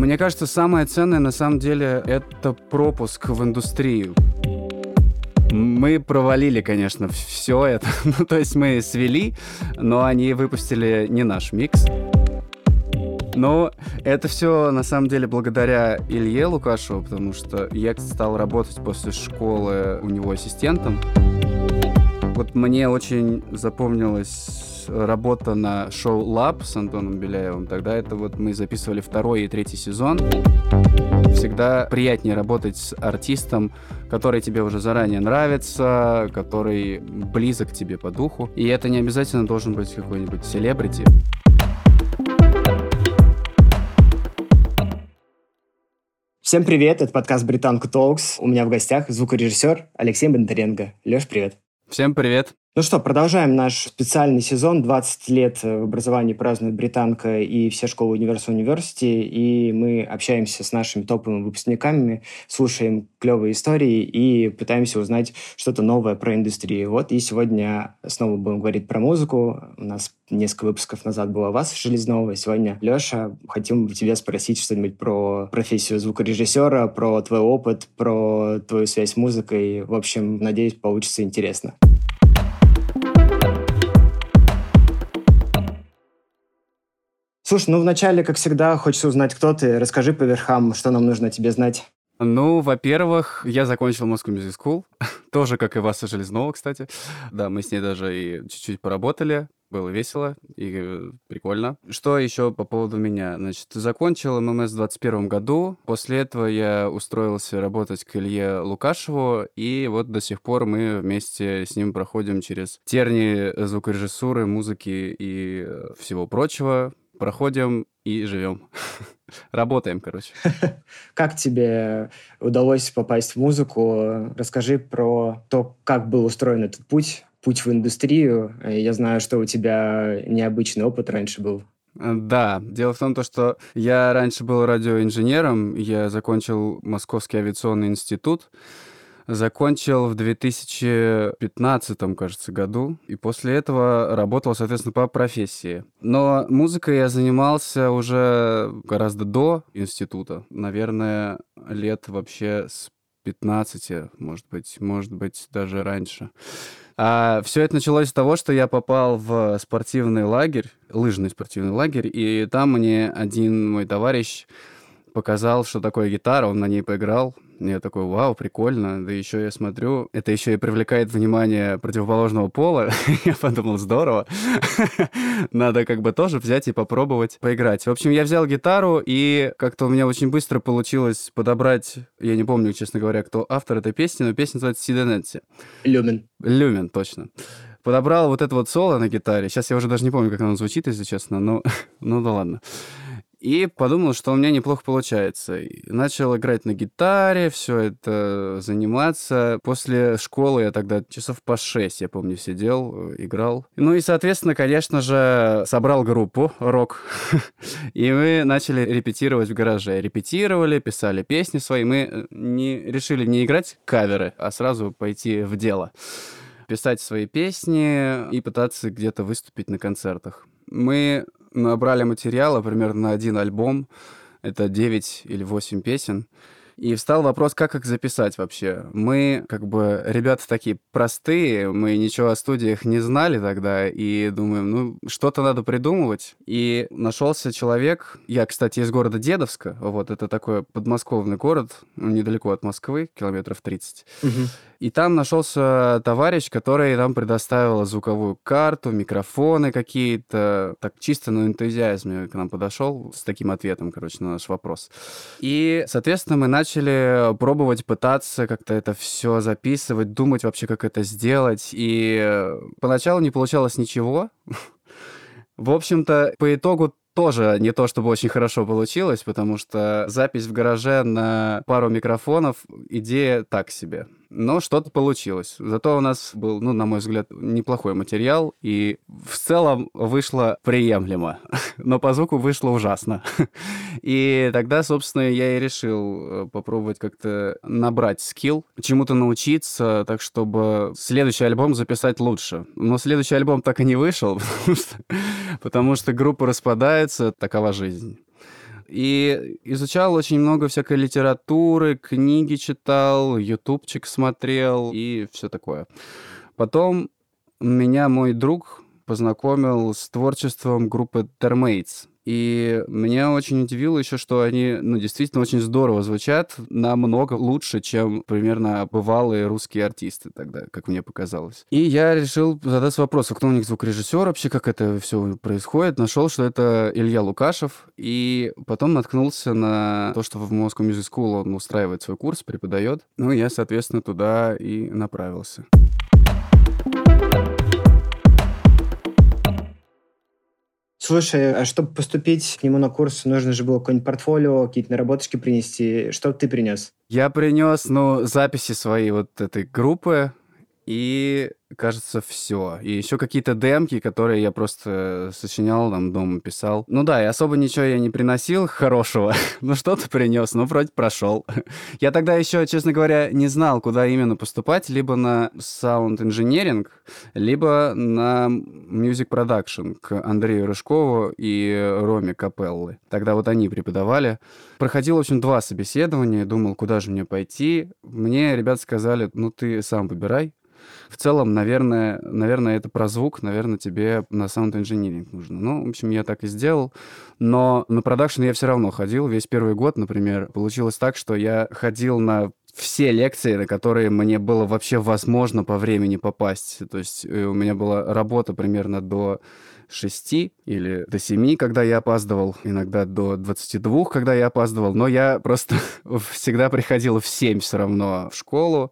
Мне кажется, самое ценное на самом деле это пропуск в индустрию. Мы провалили, конечно, все это. Ну, то есть мы свели, но они выпустили не наш микс. Но это все на самом деле благодаря Илье Лукашеву, потому что я стал работать после школы у него ассистентом. Вот мне очень запомнилась работа на шоу «Лаб» с Антоном Беляевым. Тогда это вот мы записывали 2 и 3 сезон. Всегда приятнее работать с артистом, который тебе уже заранее нравится, который близок к тебе по духу. И это не обязательно должен быть какой-нибудь селебрити. Всем привет, это подкаст «Британка Talks». У меня в гостях звукорежиссер Алексей Бондаренко. Леш, привет. Всем привет. Ну что, продолжаем наш специальный сезон. 20 лет в образовании празднует Британка и все школы Universal University. И мы общаемся с нашими топовыми выпускниками, слушаем клевые истории и пытаемся узнать что-то новое про индустрию. Вот и сегодня снова будем говорить про музыку. У нас несколько выпусков назад была Васа Железнова. Сегодня, Леша, хотим тебя спросить что-нибудь про профессию звукорежиссера, про твой опыт, про твою связь с музыкой. В общем, надеюсь, получится интересно. Слушай, вначале, как всегда, хочется узнать, кто ты. Расскажи по верхам, что нам нужно о тебе знать. Ну, во-первых, я закончил Moscow Music School. Тоже, как и Васа Железнова, кстати. Да, мы с ней даже и чуть-чуть поработали. Было весело и прикольно. Что еще по поводу меня? Значит, закончил ММС в 2021 году. После этого я устроился работать к Илье Лукашеву. И вот до сих пор мы вместе с ним проходим через тернии звукорежиссуры, музыки и всего прочего. Проходим и живем. Работаем, короче. Как тебе удалось попасть в музыку? Расскажи про то, как был устроен этот путь в индустрию. Я знаю, что у тебя необычный опыт раньше был. Да, дело в том, что я раньше был радиоинженером, я закончил Московский авиационный институт, закончил в 2015, кажется, году, и после этого работал, соответственно, по профессии. Но музыкой я занимался уже гораздо до института, наверное, лет вообще с 15, может быть, даже раньше. А все это началось с того, что я попал в спортивный лагерь, лыжный спортивный лагерь, и там мне один мой товарищ показал, что такое гитара, он на ней поиграл. Я такой, вау, прикольно. Да еще я смотрю, это еще и привлекает внимание противоположного пола. Я подумал, здорово. Надо тоже взять и попробовать поиграть. В общем, я взял гитару, и как-то у меня очень быстро получилось подобрать, я не помню, честно говоря, кто автор этой песни, но песня называется «Сиденетти». Люмен, точно. Подобрал вот это вот соло на гитаре. Сейчас я уже даже не помню, как оно звучит, если честно, но ну да ладно. И подумал, что у меня неплохо получается. И начал играть на гитаре, все это заниматься. После школы я тогда часов по 6, я помню, сидел, играл. Ну и, соответственно, конечно же, собрал группу рок. И мы начали репетировать в гараже. Репетировали, писали песни свои. Мы решили не играть каверы, а сразу пойти в дело. Писать свои песни и пытаться где-то выступить на концертах. Мы набрали материала примерно на 1 альбом. Это 9 или 8 песен. И встал вопрос, как их записать вообще. Мы, ребята такие простые, мы ничего о студиях не знали тогда, и думаем, что-то надо придумывать. И нашелся человек, я, кстати, из города Дедовска, вот, это такой подмосковный город, недалеко от Москвы, километров 30. Угу. И там нашелся товарищ, который нам предоставил звуковую карту, микрофоны какие-то. Так чисто на энтузиазме к нам подошел с таким ответом, на наш вопрос. И, соответственно, мы начали пробовать, пытаться как-то это все записывать, думать вообще, как это сделать. И поначалу не получалось ничего. В общем-то, по итогу тоже не то, чтобы очень хорошо получилось, потому что запись в гараже на пару микрофонов — идея так себе. Но что-то получилось. Зато у нас был, на мой взгляд, неплохой материал, и в целом вышло приемлемо. Но по звуку вышло ужасно. И тогда, собственно, я и решил попробовать как-то набрать скилл, чему-то научиться, так чтобы следующий альбом записать лучше. Но следующий альбом так и не вышел, потому что группа распадается, такова жизнь. и изучал очень много всякой литературы, книги читал, ютубчик смотрел и все такое. Потом меня мой друг познакомил с творчеством группы Termates. И меня очень удивило еще, что они, действительно очень здорово звучат, намного лучше, чем примерно бывалые русские артисты тогда, как мне показалось. И я решил задаться вопросом, кто у них звукорежиссер вообще, как это все происходит. Нашел, что это Илья Лукашев, и потом наткнулся на то, что в Moscow Music School он устраивает свой курс, преподает. Я, соответственно, туда и направился. Слушай, а чтобы поступить к нему на курс, нужно же было какое-нибудь портфолио, какие-то наработочки принести. Что ты принес? Я принес, записи своей вот этой группы, и, кажется, все. И еще какие-то демки, которые я просто сочинял, там, дома писал. И особо ничего я не приносил хорошего. Что-то принес, вроде прошел. Я тогда еще, честно говоря, не знал, куда именно поступать. Либо на Sound Engineering, либо на Music Production к Андрею Рыжкову и Роме Капеллы. Тогда вот они преподавали. Проходил, в общем, 2 собеседования. Думал, куда же мне пойти. Мне ребята сказали, ты сам выбирай. В целом, наверное, это про звук, наверное, тебе на Sound Engineering нужно. В общем, я так и сделал. Но на продакшн я все равно ходил. Весь первый год, например, получилось так, что я ходил на все лекции, на которые мне было вообще возможно по времени попасть. То есть у меня была работа примерно до 6 или до 7, когда я опаздывал, иногда до 22, когда я опаздывал. Но я просто всегда приходил в 7 все равно в школу.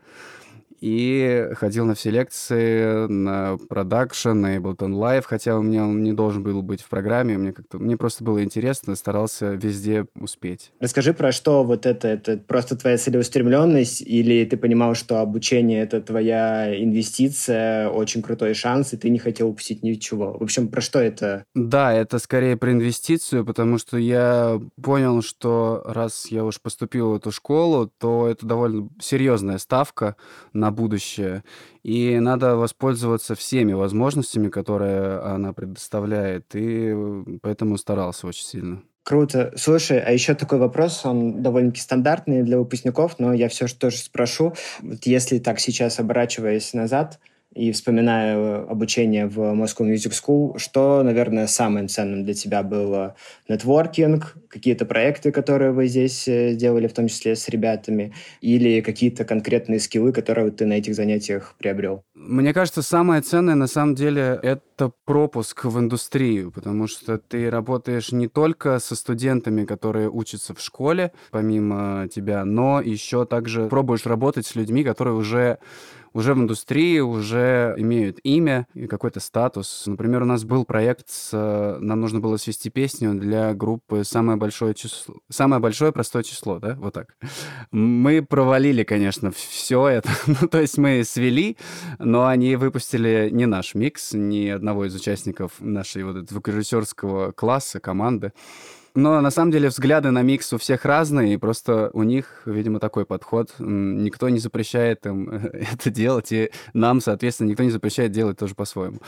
И ходил на все лекции, на продакшн, на Ableton Live, хотя у меня он не должен был быть в программе. Мне просто было интересно, старался везде успеть. Расскажи, про что вот это просто твоя целеустремленность, или ты понимал, что обучение — это твоя инвестиция, очень крутой шанс, и ты не хотел упустить ничего? В общем, про что это? Да, это скорее про инвестицию, потому что я понял, что раз я уж поступил в эту школу, то это довольно серьезная ставка на будущее, и надо воспользоваться всеми возможностями, которые она предоставляет, и поэтому старался очень сильно. Круто. Слушай, а еще такой вопрос, он довольно-таки стандартный для выпускников, но я все же тоже спрошу. Вот если так сейчас, оборачиваясь назад и вспоминая обучение в Moscow Music School, что, наверное, самым ценным для тебя было? Нетворкинг, какие-то проекты, которые вы здесь делали, в том числе с ребятами, или какие-то конкретные скиллы, которые ты на этих занятиях приобрел? Мне кажется, самое ценное на самом деле это пропуск в индустрию, потому что ты работаешь не только со студентами, которые учатся в школе, помимо тебя, но еще также пробуешь работать с людьми, которые уже в индустрии, уже имеют имя и какой-то статус. Например, у нас был проект, нам нужно было свести песню для группы «Самое большое простое число», да, вот так. Мы провалили, конечно, все это, то есть мы свели, но они выпустили не наш микс, ни одного из участников нашей вот этого звукорежиссерского класса, команды. Но на самом деле взгляды на микс у всех разные, и просто у них, видимо, такой подход. Никто не запрещает им это делать, и нам, соответственно, никто не запрещает делать тоже по-своему.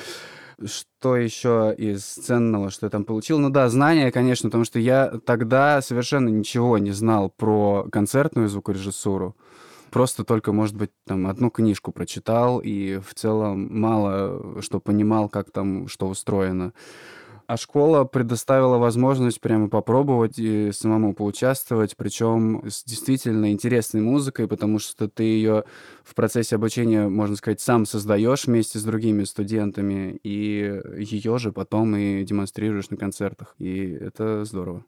Что еще из ценного, что я там получил? Знания, конечно, потому что я тогда совершенно ничего не знал про концертную звукорежиссуру. Просто только, может быть, там одну книжку прочитал, и в целом мало что понимал, как там что устроено. А школа предоставила возможность прямо попробовать и самому поучаствовать, причем с действительно интересной музыкой, потому что ты ее в процессе обучения, можно сказать, сам создаешь вместе с другими студентами, и ее же потом и демонстрируешь на концертах. И это здорово.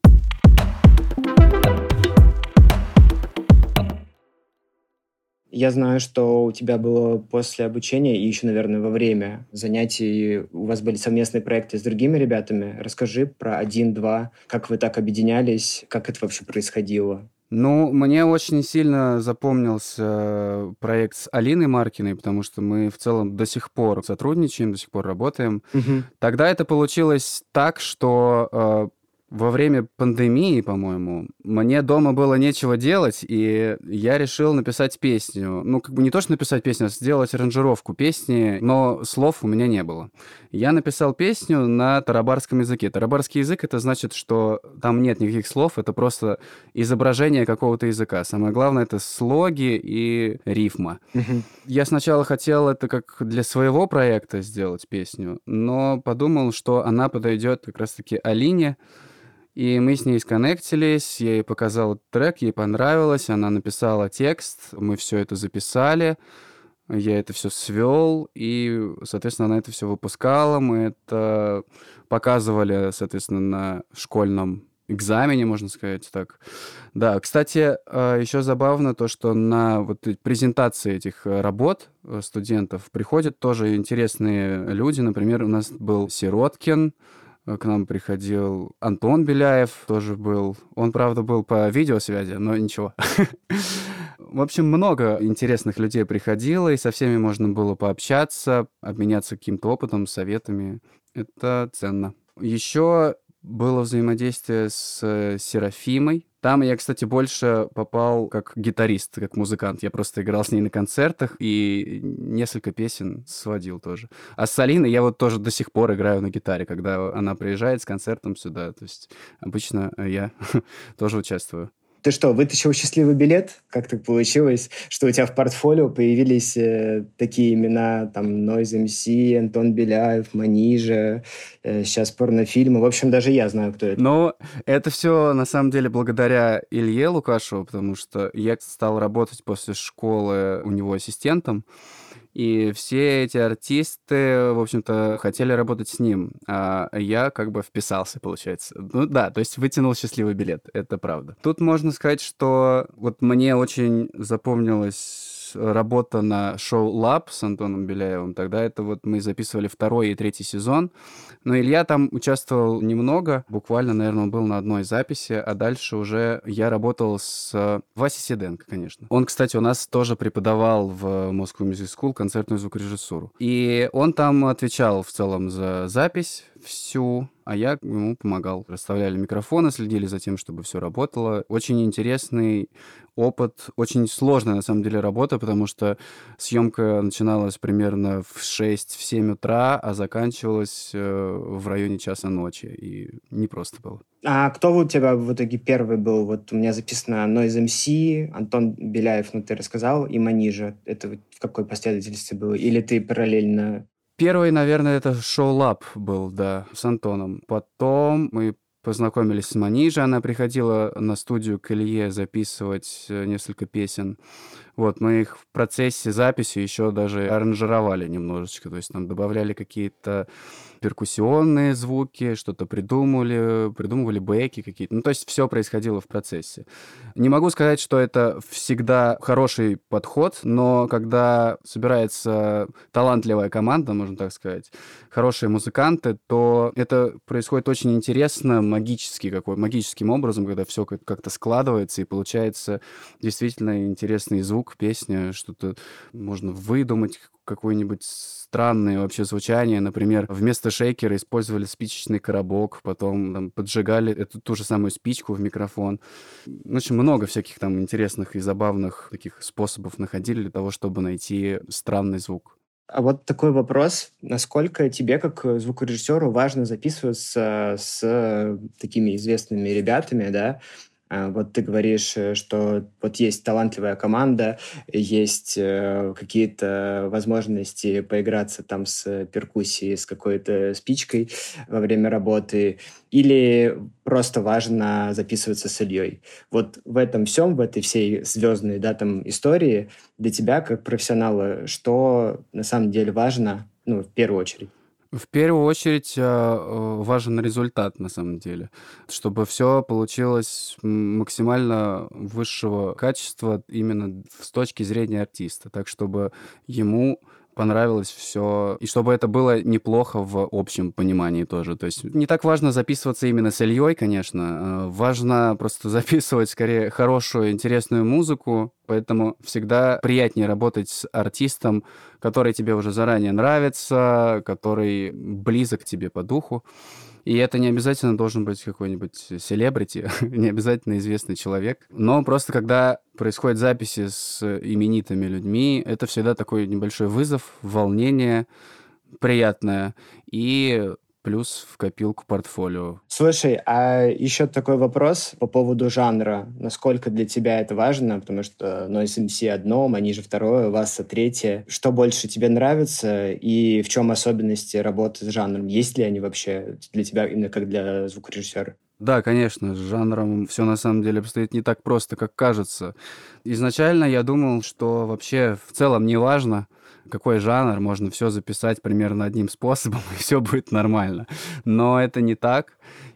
Я знаю, что у тебя было после обучения и еще, наверное, во время занятий у вас были совместные проекты с другими ребятами. Расскажи про 1-2, как вы так объединялись, как это вообще происходило. Мне очень сильно запомнился проект с Алиной Маркиной, потому что мы в целом до сих пор сотрудничаем, до сих пор работаем. Мгм. Тогда это получилось так, что во время пандемии, по-моему, мне дома было нечего делать, и я решил написать песню. Ну, как бы не то, что написать песню, а сделать аранжировку песни, но слов у меня не было. Я написал песню на тарабарском языке. Тарабарский язык — это значит, что там нет никаких слов, это просто изображение какого-то языка. Самое главное — это слоги и рифма. Я сначала хотел это как для своего проекта сделать песню, но подумал, что она подойдет как раз-таки Алине. И мы с ней сконнектились, я ей показал трек, ей понравилось, она написала текст, мы все это записали, я это все свел, и, соответственно, она это все выпускала, мы это показывали, соответственно, на школьном экзамене, можно сказать так. Да, кстати, еще забавно то, что на вот презентации этих работ студентов приходят тоже интересные люди. Например, у нас был Сироткин, к нам приходил Антон Беляев, тоже был. Он, правда, был по видеосвязи, но ничего. В общем, много интересных людей приходило, и со всеми можно было пообщаться, обменяться каким-то опытом, советами. Это ценно. Еще было взаимодействие с Серафимой. Там я, кстати, больше попал как гитарист, как музыкант. Я просто играл с ней на концертах и несколько песен сводил тоже. А с Алиной я вот тоже до сих пор играю на гитаре, когда она приезжает с концертом сюда. То есть обычно я тоже участвую. Ты что, вытащил счастливый билет? Как так получилось, что у тебя в портфолио появились такие имена, там, Noise MC, Антон Беляев, Манижа, сейчас порнофильмы. В общем, даже я знаю, кто это. Но это все, на самом деле, благодаря Илье Лукашеву, потому что я стал работать после школы у него ассистентом, и все эти артисты, в общем-то, хотели работать с ним, а я как бы вписался, получается. Ну да, то есть вытянул счастливый билет, это правда. Тут можно сказать, что вот мне очень запомнилась работа на шоу «Лаб» с Антоном Беляевым. Тогда это вот мы записывали 2-й и 3-й сезон. Но Илья там участвовал немного, буквально, наверное, он был на одной записи, а дальше уже я работал с Васей Седенко, конечно. Он, кстати, у нас тоже преподавал в Moscow Music School концертную звукорежиссуру. И он там отвечал в целом за запись всю, а я ему помогал. Расставляли микрофоны, следили за тем, чтобы все работало. Очень интересный опыт, очень сложная, на самом деле, работа, потому что съемка начиналась примерно в 6-7 утра, а заканчивалась в районе часа ночи, и непросто было. А кто у тебя в итоге первый был? Вот у меня записано Noise MC, Антон Беляев, ну ты рассказал, и Манижа. Это в какой последовательности было? Или ты параллельно... Первый, наверное, это шоу «Лаб» был, да, с Антоном. Потом мы познакомились с Манижей, она приходила на студию к Илье записывать несколько песен. Вот, мы их в процессе записи еще даже аранжировали немножечко, то есть там добавляли какие-то перкуссионные звуки, что-то придумывали бэки какие-то. Ну, то есть все происходило в процессе. Не могу сказать, что это всегда хороший подход, но когда собирается талантливая команда, можно так сказать, хорошие музыканты, то это происходит очень интересно, магическим образом, когда все как-то складывается и получается действительно интересный звук, песня, что-то можно выдумать, какое-нибудь странное вообще звучание. Например, вместо шейкера использовали спичечный коробок, потом там, поджигали эту ту же самую спичку в микрофон. В общем, много всяких там интересных и забавных таких способов находили для того, чтобы найти странный звук. А вот такой вопрос. Насколько тебе, как звукорежиссеру, важно записываться с такими известными ребятами, да? Вот ты говоришь, что вот есть талантливая команда, есть какие-то возможности поиграться там с перкуссией, с какой-то спичкой во время работы, или просто важно записываться с Ильей. Вот в этом всем, в этой всей звездной, да, там, истории для тебя, как профессионала, что на самом деле важно, ну, в первую очередь? В первую очередь важен результат, на самом деле, чтобы все получилось максимально высшего качества именно с точки зрения артиста, так чтобы ему понравилось все, и чтобы это было неплохо в общем понимании тоже. То есть не так важно записываться именно с Ильей, конечно, важно просто записывать скорее хорошую, интересную музыку, поэтому всегда приятнее работать с артистом, который тебе уже заранее нравится, который близок тебе по духу. И это не обязательно должен быть какой-нибудь селебрити, не обязательно известный человек. Но просто когда происходят записи с именитыми людьми, это всегда такой небольшой вызов, волнение приятное и плюс в копилку портфолио. Слушай, а еще такой вопрос по поводу жанра. Насколько для тебя это важно? Потому что Noise MC одно, Manижа второе, Васа третье. Что больше тебе нравится и в чем особенности работы с жанром? Есть ли они вообще для тебя именно как для звукорежиссера? Да, конечно, с жанром все на самом деле обстоит не так просто, как кажется. Изначально я думал, что вообще в целом не важно, какой жанр, можно все записать примерно одним способом, и все будет нормально. Но это не так,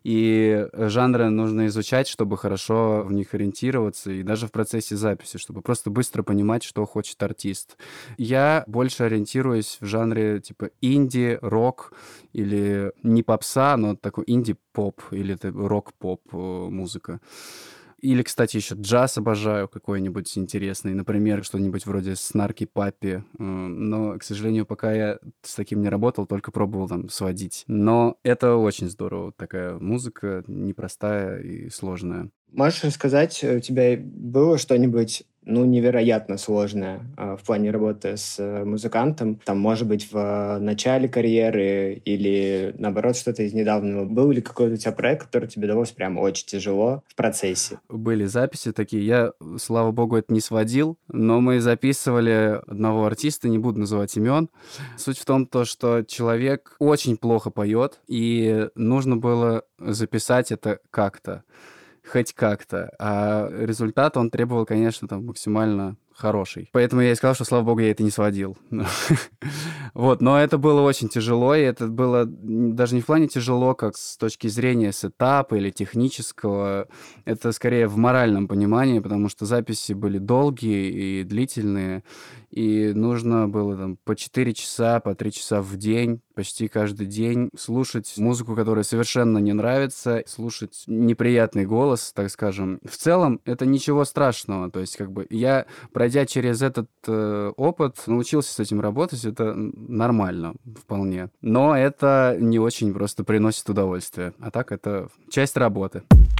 и жанры нужно изучать, чтобы хорошо в них ориентироваться, и даже в процессе записи, чтобы просто быстро понимать, что хочет артист. Я больше ориентируюсь в жанре типа инди, рок, или не попса, но такой инди-поп, или рок-поп музыка. Или, кстати, еще джаз обожаю какой-нибудь интересный. Например, что-нибудь вроде «Снарки Паппи». Но, к сожалению, пока я с таким не работал, только пробовал там сводить. Но это очень здорово. Такая музыка непростая и сложная. Можешь рассказать, у тебя было что-нибудь, невероятно сложное в плане работы с музыкантом? Там, может быть, в начале карьеры или, наоборот, что-то из недавнего. Был ли какой-то у тебя проект, который тебе далось прям очень тяжело в процессе? Были записи такие. Я, слава богу, это не сводил, но мы записывали одного артиста, не буду называть имен. Суть в том, что человек очень плохо поет, и нужно было записать это как-то. Хоть как-то. А результат он требовал, конечно, там максимально хороший. Поэтому я и сказал, что, слава богу, я это не сводил. Вот, но это было очень тяжело, и это было даже не в плане тяжело, как с точки зрения сетапа или технического. Это скорее в моральном понимании, потому что записи были долгие и длительные, и нужно было там по 4 часа, по 3 часа в день, почти каждый день слушать музыку, которая совершенно не нравится, слушать неприятный голос, так скажем. В целом, это ничего страшного. То есть, я, пройдя через этот опыт, научился с этим работать, это нормально вполне. Но это не очень просто приносит удовольствие. А так, это часть работы.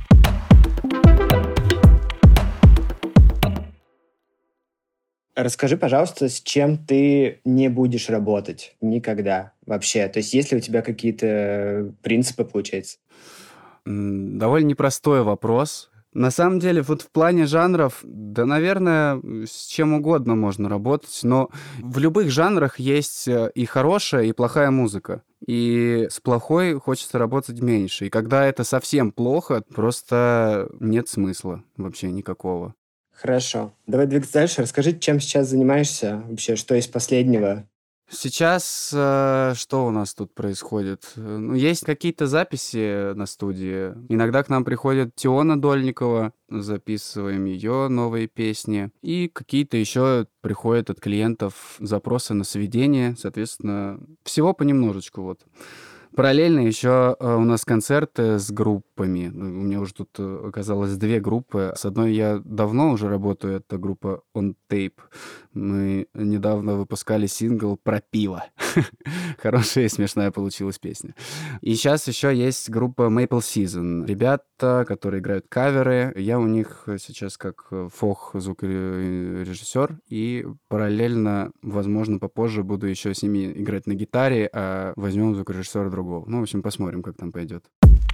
Расскажи, пожалуйста, с чем ты не будешь работать никогда вообще? То есть есть ли у тебя какие-то принципы, получается? Довольно непростой вопрос. На самом деле, вот в плане жанров, да, наверное, с чем угодно можно работать, но в любых жанрах есть и хорошая, и плохая музыка. И с плохой хочется работать меньше. И когда это совсем плохо, просто нет смысла вообще никакого. Хорошо. Давай двигаться дальше. Расскажи, чем сейчас занимаешься вообще, что из последнего? Сейчас что у нас тут происходит? Есть какие-то записи на студии. Иногда к нам приходит Тиона Дольникова, записываем ее новые песни. И какие-то еще приходят от клиентов запросы на сведения. Соответственно, всего понемножечку вот. Параллельно еще у нас концерты с группами. У меня уже тут оказалось 2 группы. С одной я давно уже работаю, это группа On Tape. Мы недавно выпускали сингл про пиво. Хорошая и смешная получилась песня. И сейчас еще есть группа Maple Season. Ребята, которые играют каверы. Я у них сейчас как звукорежиссер, и параллельно, возможно, попозже буду еще с ними играть на гитаре, а возьмем звукорежиссера другого. В общем, посмотрим, как там пойдет.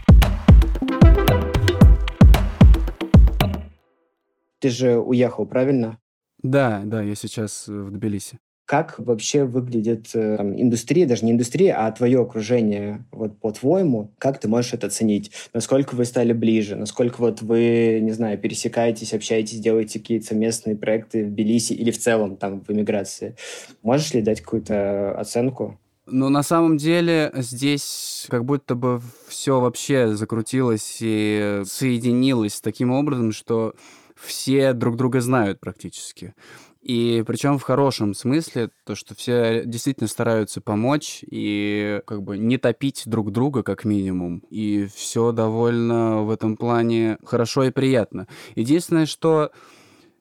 Ты же уехал, правильно? Да, я сейчас в Тбилиси. Как вообще выглядит индустрия, даже не индустрия, а твое окружение, вот по-твоему, как ты можешь это оценить? Насколько вы стали ближе? Насколько вот вы, не знаю, пересекаетесь, общаетесь, делаете какие-то совместные проекты в Тбилиси или в целом там в эмиграции? Можешь ли дать какую-то оценку? На самом деле здесь как будто бы все вообще закрутилось и соединилось таким образом, что все друг друга знают практически. И причем в хорошем смысле, то, что все действительно стараются помочь и не топить друг друга, как минимум. И все довольно в этом плане хорошо и приятно. Единственное, что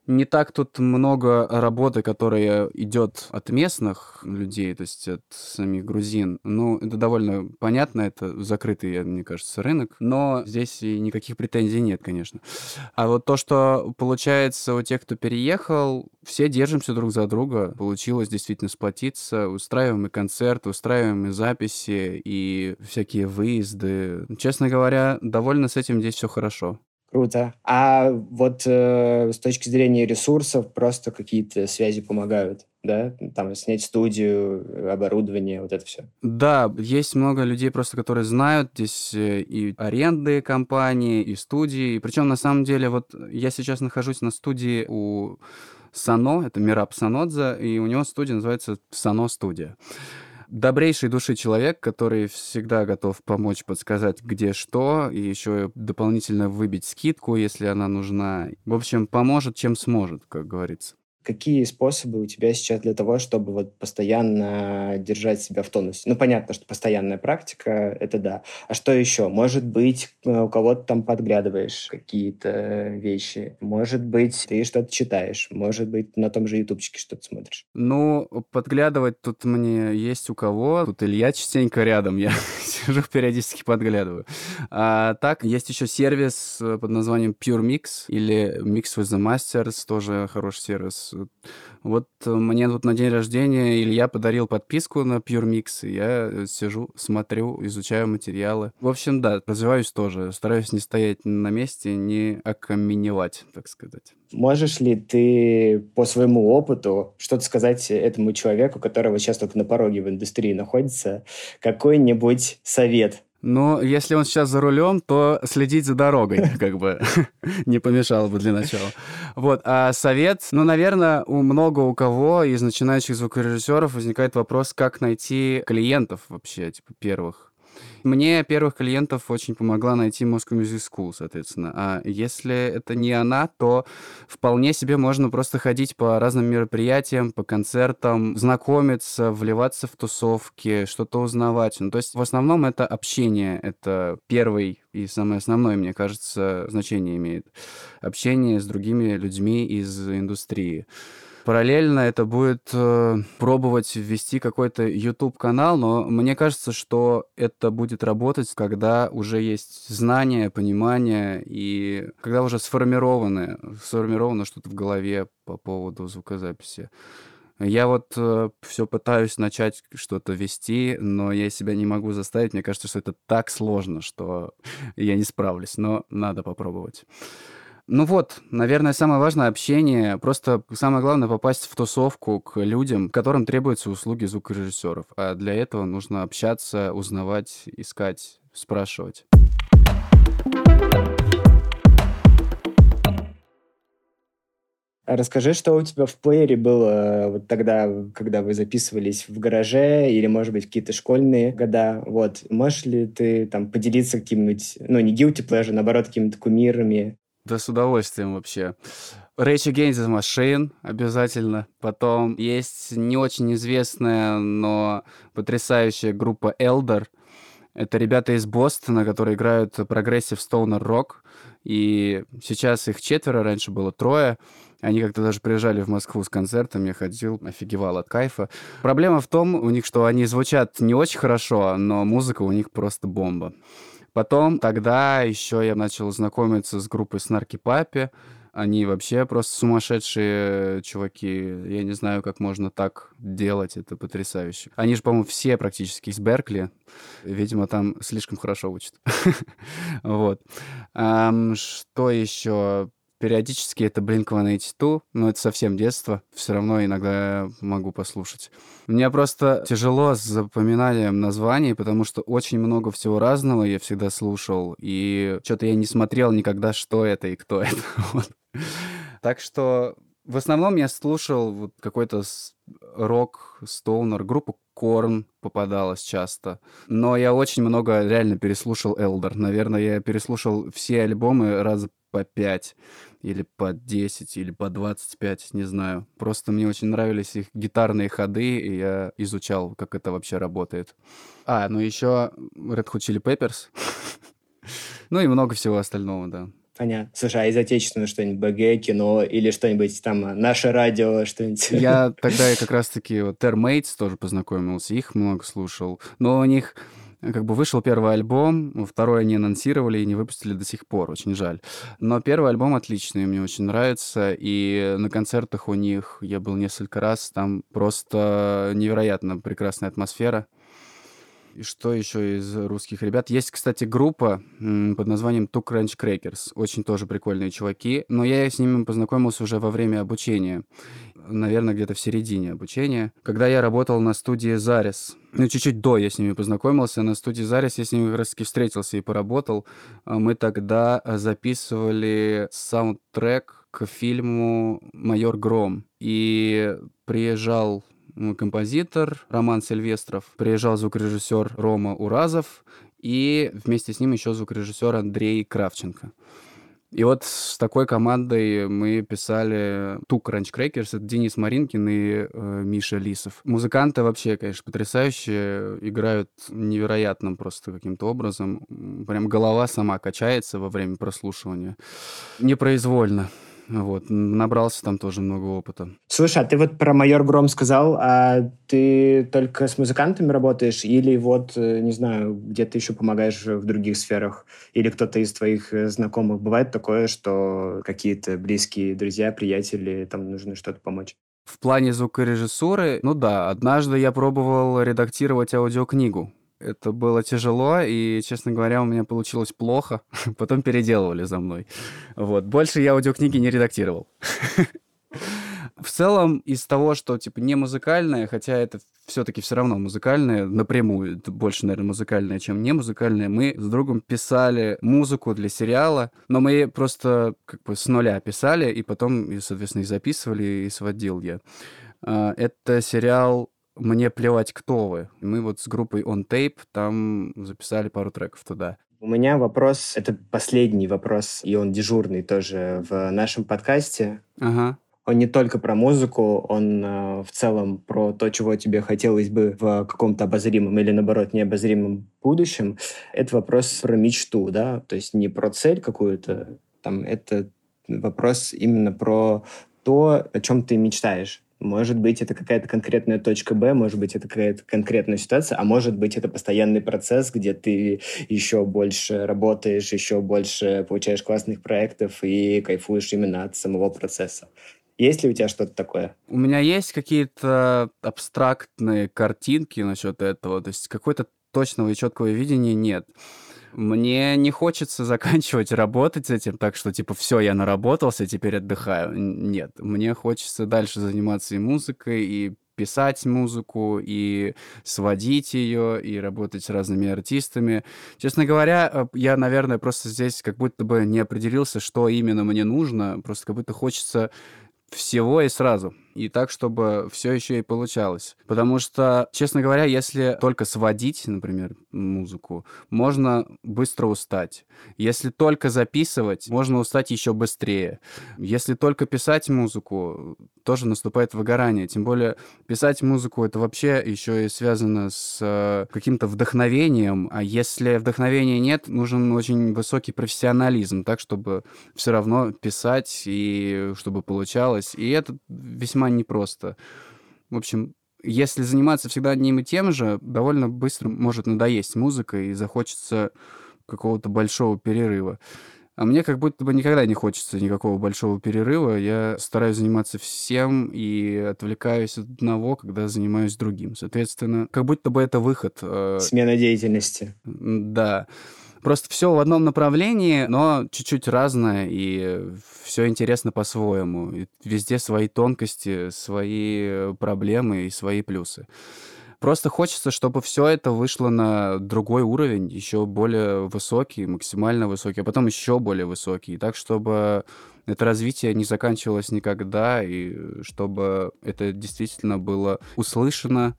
Не так тут много работы, которая идет от местных людей, то есть от самих грузин. Ну, это довольно понятно, это закрытый, мне кажется, рынок, но здесь и никаких претензий нет, конечно. А вот то, что получается у тех, кто переехал, все держимся друг за друга. Получилось действительно сплотиться, устраиваем и концерты, устраиваем и записи, и всякие выезды. Честно говоря, довольно с этим здесь все хорошо. Круто. А вот с точки зрения ресурсов просто какие-то связи помогают, да? Там снять студию, оборудование, вот это все. Да, есть много людей просто, которые знают здесь и аренды компании, и студии. Причем, на самом деле, вот я сейчас нахожусь на студии у Сано, это Мираб Санодзе, и у него студия называется Сано Студия. Добрейшей души человек, который всегда готов помочь, подсказать, где что, и еще дополнительно выбить скидку, если она нужна. В общем, поможет, чем сможет, как говорится. Какие способы у тебя сейчас для того, чтобы вот постоянно держать себя в тонусе? Ну, понятно, что постоянная практика, это да. А что еще? Может быть, у кого-то там подглядываешь какие-то вещи. Может быть, ты что-то читаешь. Может быть, на том же ютубчике что-то смотришь. Ну, подглядывать тут мне есть у кого. Тут Илья частенько рядом, я сижу периодически подглядываю. А так, есть еще сервис под названием Pure Mix или Mix with the Masters, тоже хороший сервис. Вот мне тут на день рождения Илья подарил подписку на Pure Mix, и я сижу, смотрю, изучаю материалы. В общем, да, развиваюсь тоже. Стараюсь не стоять на месте, не окаменевать, так сказать. Можешь ли ты по своему опыту что-то сказать этому человеку, которого сейчас только на пороге в индустрии находится, какой-нибудь совет? Но если он сейчас за рулем, то следить за дорогой, как бы, не помешало бы для начала. Вот, а совет, ну, наверное, много у кого из начинающих звукорежиссеров возникает вопрос, как найти клиентов вообще, типа, первых. Мне первых клиентов очень помогла найти Moscow Music School, соответственно. А если это не она, то вполне себе можно просто ходить по разным мероприятиям, по концертам, знакомиться, вливаться в тусовки, что-то узнавать. Ну, то есть в основном это общение, это первый и самое основное, мне кажется, значение имеет. Общение с другими людьми из индустрии. Параллельно это будет пробовать ввести какой-то YouTube-канал, но мне кажется, что это будет работать, когда уже есть знания, понимание, и когда уже сформировано что-то в голове по поводу звукозаписи. Я вот все пытаюсь начать что-то вести, но я себя не могу заставить. Мне кажется, что это так сложно, что я не справлюсь, но надо попробовать. Ну вот, наверное, самое важное — общение. Просто самое главное — попасть в тусовку к людям, которым требуются услуги звукорежиссеров. А для этого нужно общаться, узнавать, искать, спрашивать. А расскажи, что у тебя в плеере было вот тогда, когда вы записывались в гараже, или, может быть, какие-то школьные года. Вот. Можешь ли ты там поделиться каким-нибудь, ну, не guilty pleasure, наоборот, какими-то кумирами? Да с удовольствием вообще. Rage Against the Machine обязательно. Потом есть не очень известная, но потрясающая группа Elder. Это ребята из Бостона, которые играют прогрессив стоунер рок. И сейчас их 4, раньше было 3. Они как-то даже приезжали в Москву с концертом, я ходил, офигевал от кайфа. Проблема в том у них, что они звучат не очень хорошо, но музыка у них просто бомба. Потом тогда еще я начал знакомиться с группой Snarky Puppy. Они вообще просто сумасшедшие чуваки. Я не знаю, как можно так делать. Это потрясающе. Они же, по-моему, все практически из Беркли. Видимо, там слишком хорошо учат. Вот. Что еще? Периодически это Blink-182, но это совсем детство. Все равно иногда могу послушать. Мне просто тяжело с запоминанием названий, потому что очень много всего разного я всегда слушал, и что-то я не смотрел никогда, что это и кто это. Вот. Так что в основном я слушал вот какой-то рок, стоунер, группу Korn попадалась часто. Но я очень много реально переслушал Elder. Наверное, я переслушал все альбомы раза по 5, или по 10, или по 25, не знаю. Просто мне очень нравились их гитарные ходы, и я изучал, как это вообще работает. Ну еще Red Hot Chili Peppers. Ну и много всего остального, да. Понятно. Слушай, а из отечественного что-нибудь, БГ, кино или что-нибудь там, наше радио, что-нибудь? Я тогда как раз-таки вот Termates тоже познакомился, их много слушал. Но у них как бы вышел первый альбом, второй они анонсировали и не выпустили до сих пор, очень жаль. Но первый альбом отличный, мне очень нравится, и на концертах у них я был несколько раз, там просто невероятно прекрасная атмосфера. И что еще из русских ребят? Есть, кстати, группа под названием Two Crunch Crackers. Очень тоже прикольные чуваки. Но я с ними познакомился уже во время обучения. Наверное, где-то в середине обучения. Когда я работал на студии Зарис. Ну, чуть-чуть до я с ними познакомился. На студии Зарис я с ними как раз-таки встретился и поработал. Мы тогда записывали саундтрек к фильму «Майор Гром». И приезжал композитор Роман Сильвестров, приезжал звукорежиссер Рома Уразов и вместе с ним еще звукорежиссер Андрей Кравченко. И вот с такой командой мы писали Two Crunch Crackers. Это Денис Маринкин и Миша Лисов. Музыканты вообще, конечно, потрясающие. Играют невероятным просто каким-то образом. Прям голова сама качается во время прослушивания. Непроизвольно. Вот, набрался там тоже много опыта. Слушай, а ты вот про «Майор Гром» сказал, а ты только с музыкантами работаешь или вот, не знаю, где-то еще помогаешь в других сферах? Или кто-то из твоих знакомых? Бывает такое, что какие-то близкие друзья, приятели, там нужно что-то помочь? В плане звукорежиссуры, ну да, однажды я пробовал редактировать аудиокнигу. Это было тяжело, и, честно говоря, у меня получилось плохо. Потом переделывали за мной. Вот. Больше я аудиокниги не редактировал. В целом, из того, что, типа, не музыкальное, хотя это все-таки все равно музыкальное, напрямую, это больше, наверное, музыкальное, чем не музыкальное, мы с другом писали музыку для сериала, но мы просто как бы с нуля писали, и потом, соответственно, и записывали, и сводил я. Это сериал «Мне плевать, кто вы». Мы вот с группой On Tape там записали пару треков туда. У меня вопрос, это последний вопрос, и он дежурный тоже в нашем подкасте. Ага. Он не только про музыку, он в целом про то, чего тебе хотелось бы в каком-то обозримом или, наоборот, необозримом будущем. Это вопрос про мечту, да, то есть не про цель какую-то, там, это вопрос именно про то, о чем ты мечтаешь. Может быть, это какая-то конкретная точка Б, может быть, это какая-то конкретная ситуация, а может быть, это постоянный процесс, где ты еще больше работаешь, еще больше получаешь классных проектов и кайфуешь именно от самого процесса. Есть ли у тебя что-то такое? У меня есть какие-то абстрактные картинки насчет этого, то есть какой-то точного и четкого видения нет. Мне не хочется заканчивать работать с этим так, что, типа, все, я наработался, теперь отдыхаю. Нет, мне хочется дальше заниматься и музыкой, и писать музыку, и сводить ее, и работать с разными артистами. Честно говоря, я, наверное, просто здесь как будто бы не определился, что именно мне нужно, просто как будто хочется всего и сразу. И так, чтобы все еще и получалось. Потому что, честно говоря, если только сводить, например, музыку, можно быстро устать. Если только записывать, можно устать еще быстрее. Если только писать музыку, тоже наступает выгорание. Тем более писать музыку — это вообще еще и связано с каким-то вдохновением. А если вдохновения нет, нужен очень высокий профессионализм, так, чтобы все равно писать и чтобы получалось. И это весьма непросто. В общем, если заниматься всегда одним и тем же, довольно быстро может надоесть музыка и захочется какого-то большого перерыва. А мне как будто бы никогда не хочется никакого большого перерыва. Я стараюсь заниматься всем и отвлекаюсь от одного, когда занимаюсь другим. Соответственно, как будто бы это выход. Смена деятельности. Да. Просто все в одном направлении, но чуть-чуть разное, и все интересно по-своему. И везде свои тонкости, свои проблемы и свои плюсы. Просто хочется, чтобы все это вышло на другой уровень, еще более высокий, максимально высокий, а потом еще более высокий. Так, чтобы это развитие не заканчивалось никогда, и чтобы это действительно было услышано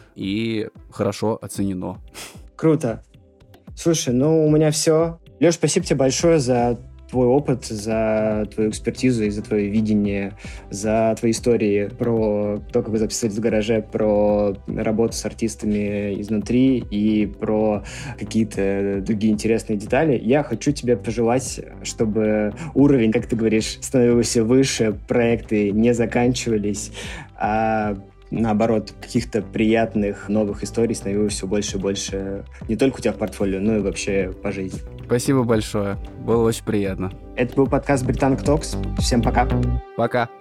и хорошо оценено. Круто. Слушай, ну у меня все. Леш, спасибо тебе большое за твой опыт, за твою экспертизу и за твое видение, за твои истории про то, как вы записывались в гараже, про работу с артистами изнутри и про какие-то другие интересные детали. Я хочу тебе пожелать, чтобы уровень, как ты говоришь, становился выше, проекты не заканчивались, а наоборот, каких-то приятных новых историй становилось все больше и больше не только у тебя в портфолио, но и вообще по жизни. Спасибо большое. Было очень приятно. Это был подкаст «Британк Токс». Всем пока. Пока.